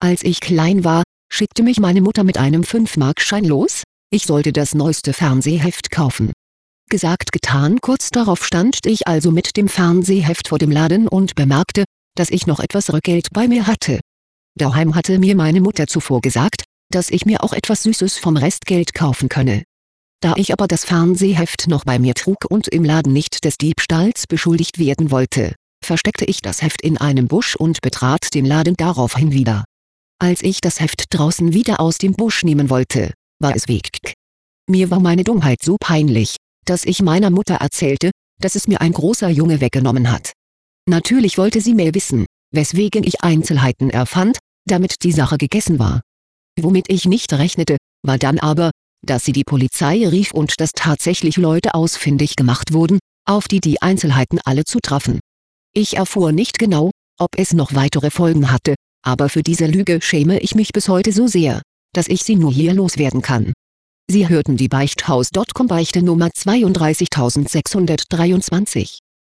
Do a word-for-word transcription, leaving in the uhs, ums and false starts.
Als ich klein war, schickte mich meine Mutter mit einem fünf Mark Schein los, ich sollte das neueste Fernsehheft kaufen. Gesagt getan, kurz darauf stand ich also mit dem Fernsehheft vor dem Laden und bemerkte, dass ich noch etwas Rückgeld bei mir hatte. Daheim hatte mir meine Mutter zuvor gesagt, dass ich mir auch etwas Süßes vom Restgeld kaufen könne. Da ich aber das Fernsehheft noch bei mir trug und im Laden nicht des Diebstahls beschuldigt werden wollte, versteckte ich das Heft in einem Busch und betrat den Laden daraufhin wieder. Als ich das Heft draußen wieder aus dem Busch nehmen wollte, war es weg. Mir war meine Dummheit so peinlich, dass ich meiner Mutter erzählte, dass es mir ein großer Junge weggenommen hat. Natürlich wollte sie mehr wissen, weswegen ich Einzelheiten erfand, damit die Sache gegessen war. Womit ich nicht rechnete, war dann aber, dass sie die Polizei rief und dass tatsächlich Leute ausfindig gemacht wurden, auf die die Einzelheiten alle zutrafen. Ich erfuhr nicht genau, ob es noch weitere Folgen hatte, aber für diese Lüge schäme ich mich bis heute so sehr, dass ich sie nur hier loswerden kann. Sie hörten die Beichthaus Punkt com Beichte Nummer zweiunddreißigtausendsechshundertdreiundzwanzig.